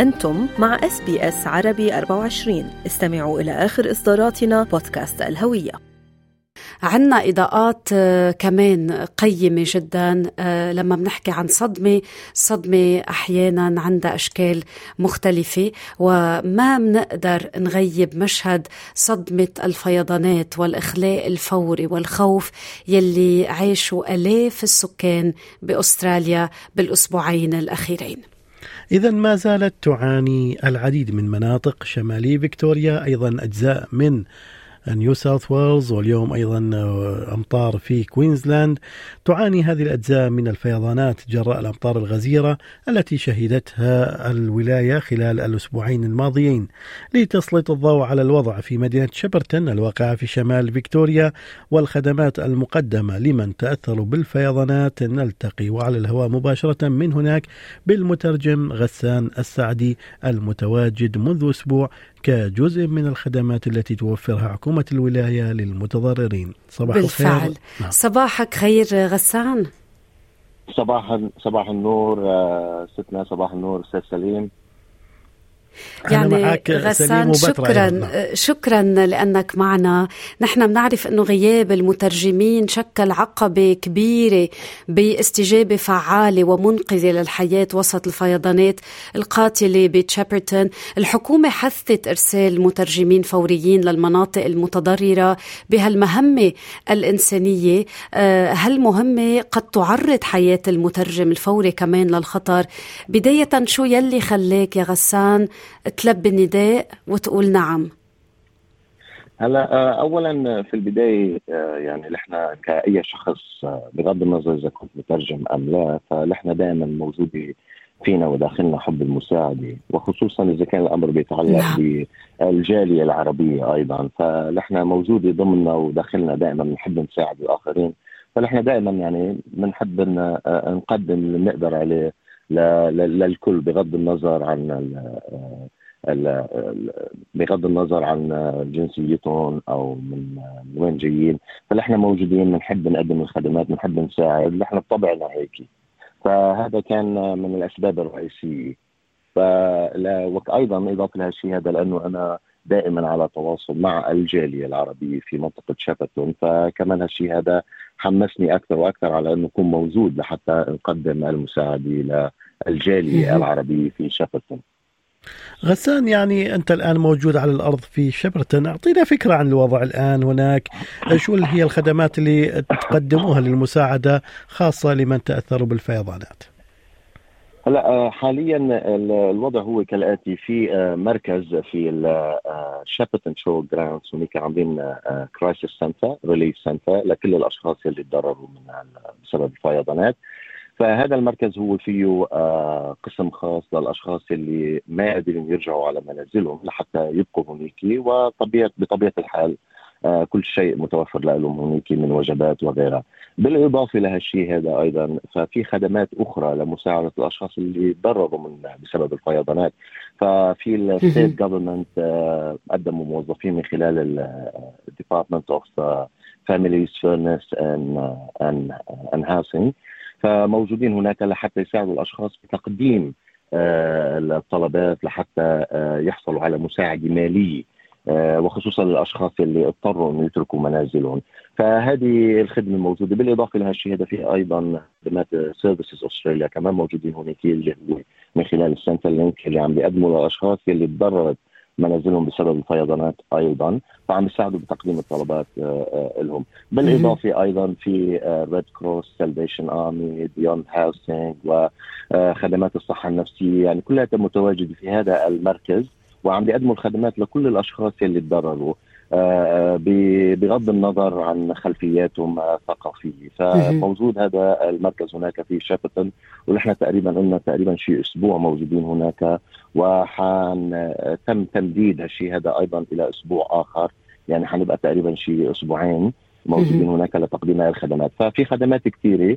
أنتم مع SBS عربي 24. استمعوا إلى آخر إصداراتنا بودكاست الهوية. عنا إضاءات كمان قيمة جدا لما بنحكي عن صدمة أحيانا عندها أشكال مختلفة، وما بنقدر نغيب مشهد صدمة الفيضانات والإخلاء الفوري والخوف يلي عاشوا آلاف السكان بأستراليا بالأسبوعين الأخيرين. إذن ما زالت تعاني العديد من مناطق شمالي فيكتوريا، أيضا أجزاء من نيو ساوث ويلز، واليوم أيضا أمطار في كوينزلاند. تعاني هذه الأجزاء من الفيضانات جراء الأمطار الغزيرة التي شهدتها الولاية خلال الأسبوعين الماضيين. لتسليط الضوء على الوضع في مدينة شيبرتون الواقعة في شمال فيكتوريا والخدمات المقدمة لمن تأثروا بالفيضانات، نلتقي وعلى الهواء مباشرة من هناك بالمترجم غسان السعدي المتواجد منذ أسبوع كجزء من الخدمات التي توفرها حكومة الولاية للمتضررين. صباح بالفعل. الخير. نعم. صباحك خير غسان. صباح النور ستنا، صباح النور أستاذ سليم. يعني غسان شكرا لأنك معنا. نحن بنعرف أنه غياب المترجمين شكل عقبة كبيرة باستجابة فعالة ومنقذة للحياة وسط الفيضانات القاتلة بشيبرتون. الحكومة حثت إرسال مترجمين فوريين للمناطق المتضررة بهالمهمة الإنسانية، هالمهمة قد تعرض حياة المترجم الفوري كمان للخطر. بداية شو يلي خليك يا غسان تلبي النداء وتقول نعم؟ هلا اولا في البدايه يعني نحن كأي شخص بغض النظر اذا كنت مترجم ام لا، فنحن دائما موجود فينا وداخلنا حب المساعده، وخصوصا اذا كان الامر بيتعلق بالجاليه العربيه ايضا، فنحن موجوده ضمننا وداخلنا دائما بنحب نساعد الاخرين. فنحن دائما يعني بنحب نقدم اللي بنقدر عليه للكل بغض النظر عن جنسيتهم او من وين جايين. فنحن موجودين بنحب نقدم الخدمات، بنحب نساعد، نحن بطبعنا هيك. فهذا كان من الاسباب الرئيسيه. وايضا اضافه لهالشيء هذا لانه انا دائما على تواصل مع الجاليه العربيه في منطقه شيبرتون، فكمان هالشيء هذا حمسني اكثر واكثر على انه اكون موجود لحتى نقدم المساعده للجاليه العربيه في شيبرتون. غسان، يعني أنت الآن موجود على الأرض في شيبرتون، أعطينا فكرة عن الوضع الآن هناك. شو هي الخدمات اللي تقدموها للمساعدة خاصة لمن تأثروا بالفيضانات؟ هلا حاليا الوضع هو كالآتي. في مركز في شيبرتون شو جراوندز، هناك عاملين كرايسيس سنتر، ريليف سنتر لكل الأشخاص اللي تضرروا بسبب الفيضانات. فهذا المركز هو فيه قسم خاص للأشخاص اللي ما قادرين يرجعوا على منازلهم لحتى يبقوا هناك، بطبيعة الحال كل شيء متوفر لهم هناك من وجبات وغيرها. بالإضافة لهالشيء هذا أيضا ففي خدمات أخرى لمساعدة الأشخاص اللي تضرروا بسبب الفيضانات. ففي الستيت جوفرمنت قدموا موظفين من خلال الديبارتمنت اوف فاميليز فيرنس اند هاوسينج، فموجودين هناك لحتى يساعدوا الأشخاص بتقديم الطلبات لحتى يحصلوا على مساعدة مالية، وخصوصا للأشخاص اللي اضطروا أن يتركوا منازلهم. فهذه الخدمة موجودة. بالإضافة لها الشيء هذا في أيضا خدمات سيرفيسز أستراليا كمان موجودين هناك، اللي هو من خلال السنتر لينك اللي عم بيقدموا للأشخاص اللي تضررت منازلهم بسبب الفيضانات أيضا، فعم يساعدوا بتقديم الطلبات لهم. بالإضافة أيضا في ريد كروس، سالفيشن آرمي، بيوند هاوسينج، وخدمات الصحة النفسية، يعني كلها متواجدة في هذا المركز وعم بيقدموا الخدمات لكل الأشخاص اللي تضرروا بغض النظر عن خلفياتهم الثقافية. فموجود هذا المركز هناك في شيبرتون، ونحن تقريبا شيء أسبوع موجودين هناك، تم تمديد هالشيء هذا أيضا إلى أسبوع آخر، يعني حنبقى تقريبا شيء أسبوعين موجودين هناك لتقديم الخدمات. ففي خدمات كثيرة.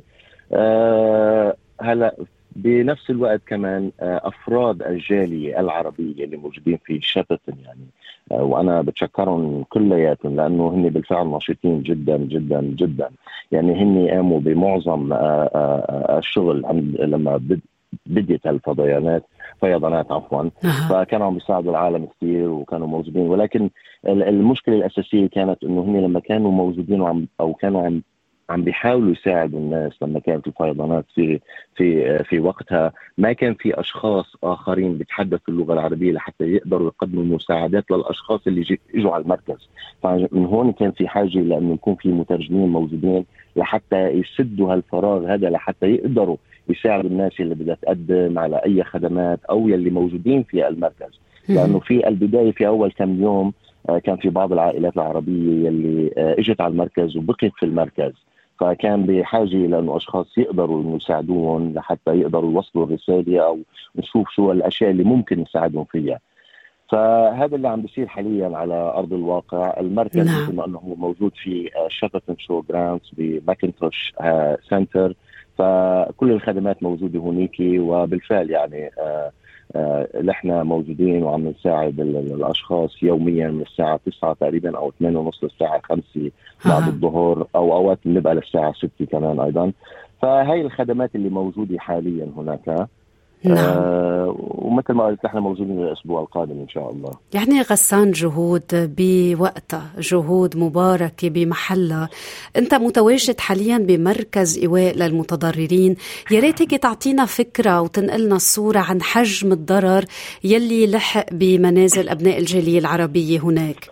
هلا بنفس الوقت كمان أفراد الجالية العربية اللي موجودين في شيبرتون، يعني وأنا بتشكرهم كلياتهم لأنه هن بالفعل نشيطين جدا جدا جدا. يعني هن قاموا بمعظم الشغل لما بديت الفيضانات فكانوا عم بيساعدوا العالم كثير وكانوا موجودين. ولكن المشكلة الأساسية كانت إنه هم لما كانوا موجودين أو كانوا عم بيحاولوا يساعدوا الناس لما كانت الفيضانات في وقتها، ما كان في أشخاص آخرين بيتحدثوا اللغة العربية لحتى يقدروا يقدموا المساعدات للأشخاص اللي اجوا على المركز. فمن هون كان في حاجة لأنه يكون في مترجمين موجودين لحتى يسدوا هالفراغ هذا، لحتى يقدروا يساعدوا الناس اللي بدها تقدم على أي خدمات أو يلي موجودين في المركز. لأنه في البداية في أول كم يوم كان في بعض العائلات العربية يلي اجت على المركز وبقيت في المركز، فكان بحاجة لأنه أشخاص يقدروا يساعدوهم لحتى يقدروا يوصلوا الرسالة أو نشوف شو الأشياء اللي ممكن يساعدهم فيها. فهذا اللي عم بيصير حاليا على أرض الواقع. المركز مثل ما أنه هو موجود في شابتن شو جراوندز بماكنتوش سنتر، فكل الخدمات موجودة هناك، وبالفعل يعني نحن موجودين وعم نساعد الأشخاص يوميا من الساعة 9 تقريبا أو 8:30 للساعة 5 بعد الظهر، أو أوقات بنبقى للساعة 6 كمان أيضا. فهي الخدمات اللي موجودة حاليا هناك. ومثل ما قلت نحن موجودين الأسبوع القادم إن شاء الله. يعني غسان جهود بوقتها، جهود مباركة بمحلها. أنت متواجد حاليا بمركز إيواء للمتضررين، يا ريت هيك تعطينا فكرة وتنقلنا الصورة عن حجم الضرر يلي لحق بمنازل أبناء الجالية العربية هناك.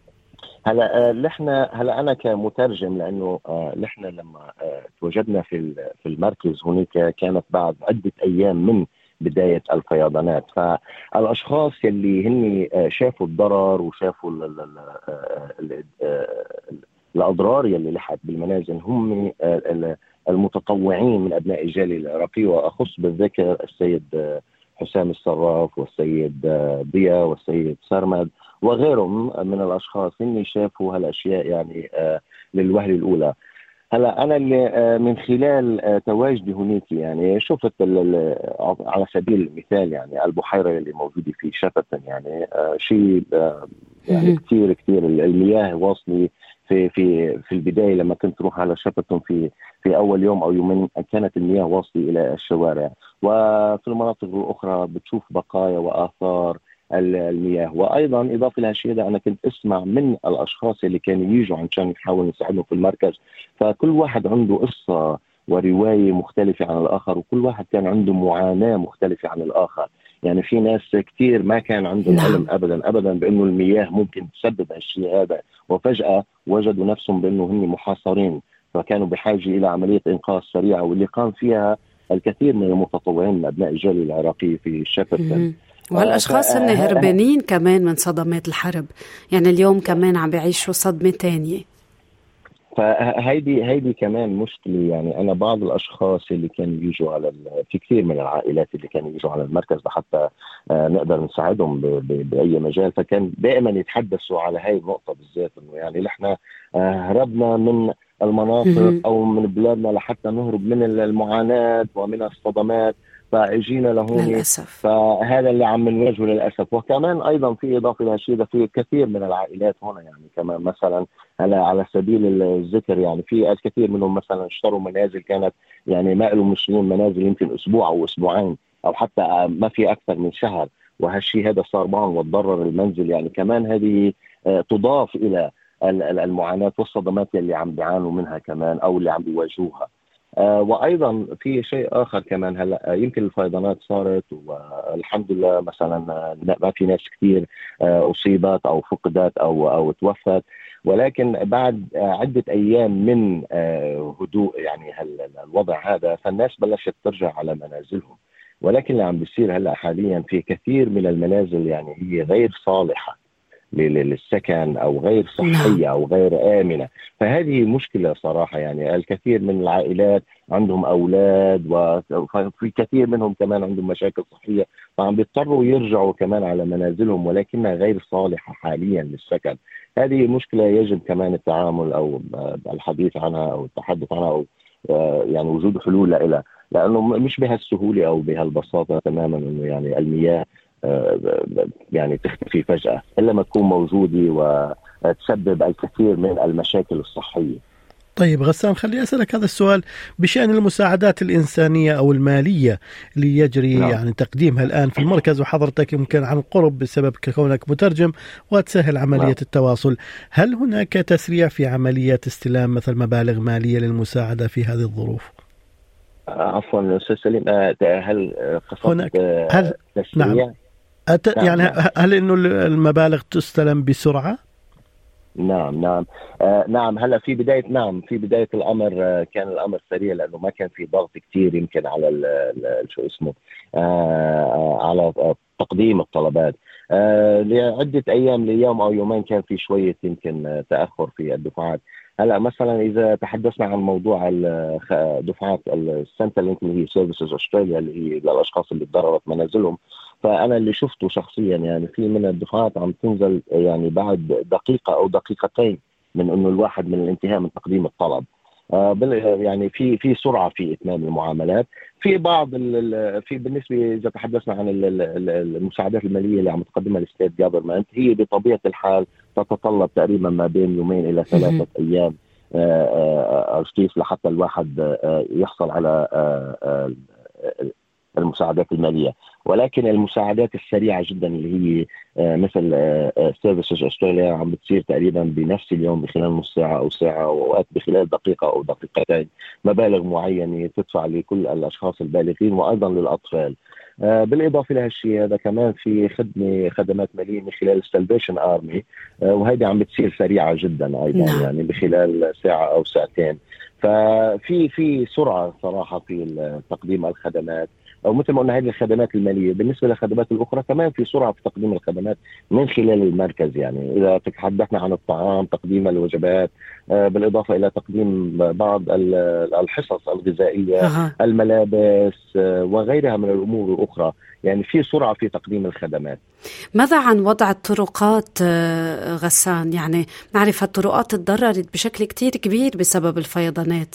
هلا أنا كمترجم، لأنه نحن لما تواجدنا في المركز هناك كانت بعد عدة أيام من بداية الفيضانات، فالأشخاص يلي هن شافوا الضرر وشافوا الأضرار يلي لحقت بالمنازل هم المتطوعين من أبناء الجالية العراقية، وأخص بالذكر السيد حسام الصراف والسيد ضياء والسيد سرمد وغيرهم من الأشخاص اللي شافوا هالأشياء يعني للوهلة الأولى. هلا أنا اللي من خلال تواجدي هناك يعني شفت على سبيل المثال يعني البحيرة اللي موجودة في شابتن، يعني شيء يعني كثير المياه واصلة في البداية. لما كنت روح على شابتن في أول يوم أو يومين كانت المياه واصلة إلى الشوارع، وفي المناطق الأخرى بتشوف بقايا وآثار المياه. وأيضا إضافة لهالشيء أنا كنت أسمع من الأشخاص اللي كانوا يجوا عشان يحاولوا يساعدهم في المركز، فكل واحد عنده قصة ورواية مختلفة عن الآخر، وكل واحد كان عنده معاناة مختلفة عن الآخر. يعني في ناس كتير ما كان عندهم علم أبدا بأنه المياه ممكن تسبب هالشيء هذا، وفجأة وجدوا نفسهم بأنه هم محاصرين، فكانوا بحاجة إلى عملية إنقاذ سريعة، واللي قام فيها الكثير من المتطوعين من أبناء الجالية العراقية في شابتن. والأشخاص هن هربانين كمان من صدمات الحرب، يعني اليوم كمان عم بيعيشوا صدمة تانية. فهيدي كمان مشكلة. يعني أنا بعض الأشخاص اللي كانوا يجوا في كثير من العائلات اللي كانوا يجوا على المركز حتى نقدر نساعدهم بأي مجال، فكان دائما يتحدثوا على هاي النقطة بالذات، إنه يعني نحن هربنا من المناطق أو من بلادنا لحتى نهرب من المعاناة ومن الصدمات، فاجينا لهون للأسف. فهذا اللي عم نواجهه للأسف. وكمان أيضا في إضافة لهالشيء في كثير من العائلات هنا، يعني كمان مثلا على سبيل الذكر يعني في الكثير منهم مثلا اشتروا منازل كانت يعني ما لهم مشترين منازل يمكن أسبوع أو أسبوعين أو حتى ما في أكثر من شهر، وهالشيء هذا صار معهم وتضرر المنزل. يعني كمان هذه تضاف إلى المعاناة والصدمات اللي عم بيعانوا منها كمان أو اللي عم بيواجهوها. وأيضا في شيء آخر كمان، هلا يمكن الفيضانات صارت والحمد لله مثلا ما في ناس كثير أصيبت أو فقدت أو توفت، ولكن بعد عدة أيام من هدوء يعني الوضع هذا، فالناس بلشت ترجع على منازلهم. ولكن اللي عم بيصير هلا حاليا في كثير من المنازل يعني هي غير صالحة للسكن أو غير صحية أو غير آمنة. فهذه مشكلة صراحة. يعني الكثير من العائلات عندهم أولاد وفي كثير منهم كمان عندهم مشاكل صحية، فعم بيضطروا يرجعوا كمان على منازلهم ولكنها غير صالحة حاليا للسكن. هذه مشكلة يجب كمان التعامل أو الحديث عنها أو التحدث عنها أو يعني وجود حلول لها، لأنه مش بهالسهولة أو بهالبساطة تماما إنه يعني المياه يعني تختفي فجأة إلا ما تكون موجودة وتسبب الكثير من المشاكل الصحية. طيب غسان، خلي أسألك هذا السؤال بشأن المساعدات الإنسانية أو المالية اللي يجري يعني تقديمها الآن في المركز، وحضرتك يمكن عن قرب بسبب كونك مترجم وتسهل عملية التواصل. هل هناك تسريع في عملية استلام مثل مبالغ مالية للمساعدة في هذه الظروف؟ عفوا أستاذ سليم، هل هناك تسريع؟ يعني هل إنه المبالغ تستلم بسرعة؟ نعم. هلا في بداية الأمر كان الأمر سريع، لأنه ما كان في ضغط كتير يمكن على على تقديم الطلبات. لعدة أيام، ليوم أو يومين، كان في شوية يمكن تأخر في الدفعات. هلا مثلا إذا تحدثنا عن موضوع دفعات السنترال اللي هي سيرفيسز أستراليا، اللي هي للأشخاص اللي تضررت منازلهم، فأنا اللي شفته شخصيا يعني في من الدفعات عم تنزل يعني بعد دقيقة أو دقيقتين من إنه الواحد من الانتهاء من تقديم الطلب. يعني في سرعة في إتمام المعاملات. في بعض بالنسبة إذا تحدثنا عن المساعدات المالية اللي عم تقدمها الستيت جافرمنت، هي بطبيعة الحال تتطلب تقريبا ما بين 2 إلى 3 أيام أرشيف لحتى الواحد يحصل على المساعدات المالية. ولكن المساعدات السريعة جدا اللي هي مثل سيرفيسز أستراليا عم بتصير تقريبا بنفس اليوم، بخلال نص ساعة أو ساعة، وأوقات بخلال دقيقة أو دقيقتين. مبالغ معينة تدفع لكل الأشخاص البالغين وأيضا للأطفال. بالإضافة لهالشيء هذا كمان في خدمات مالية من خلال السلفيشن آرمي، وهذه عم بتصير سريعة جدا أيضا يعني بخلال ساعة أو ساعتين. ففي سرعة صراحة في تقديم الخدمات، أو مثل ما قلنا هذه الخدمات المالية. بالنسبة للخدمات الأخرى كمان في سرعة في تقديم الخدمات من خلال المركز. يعني إذا تحدثنا عن الطعام، تقديم الوجبات، بالإضافة إلى تقديم بعض الحصص الغذائية، الملابس وغيرها من الأمور الأخرى. يعني في سرعة في تقديم الخدمات. ماذا عن وضع الطرقات غسان؟ يعني نعرف الطرقات تضررت بشكل كتير كبير بسبب الفيضانات.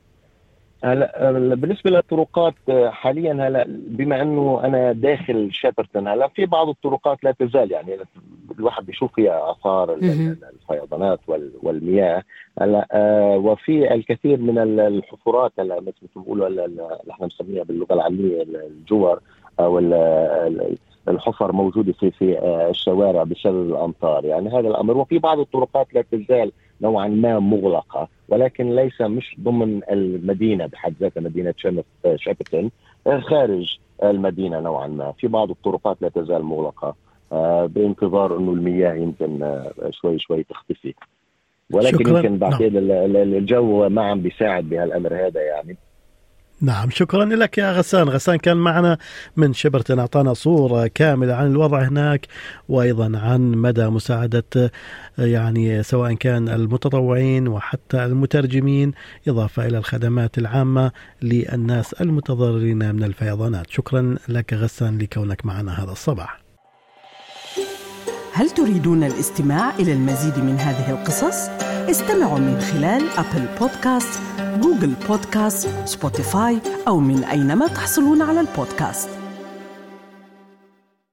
هلا بالنسبه للطرقات حاليا، هلا بما انه انا داخل شابرتون، هلا في بعض الطرقات لا تزال يعني الواحد بيشوف فيها اثار الفيضانات والمياه. هلا وفي الكثير من الحفرات، هلا مثل ما بيقولوا اللي احنا بنسميها باللغه العاميه الجور او الحفر موجوده في الشوارع بسبب الامطار. يعني هذا الامر. وفي بعض الطرقات لا تزال نوعا ما مغلقه، ولكن مش ضمن المدينه بحد ذاتها، مدينه شابرتون، خارج المدينه نوعا ما. في بعض الطرقات لا تزال مغلقه بانتظار انه المياه يمكن شوي تختفي. ولكن يمكن بعتقد الجو ما عم بيساعد بهالامر هذا يعني. نعم، شكرا لك يا غسان. غسان كان معنا من شبرتون، أعطانا صورة كاملة عن الوضع هناك، وأيضا عن مدى مساعدة يعني سواء كان المتطوعين وحتى المترجمين، إضافة إلى الخدمات العامة للناس المتضررين من الفيضانات. شكرا لك غسان لكونك معنا هذا الصباح. هل تريدون الاستماع إلى المزيد من هذه القصص؟ استمعوا من خلال أبل بودكاست، جوجل بودكاست، سبوتيفاي، أو من أينما تحصلون على البودكاست.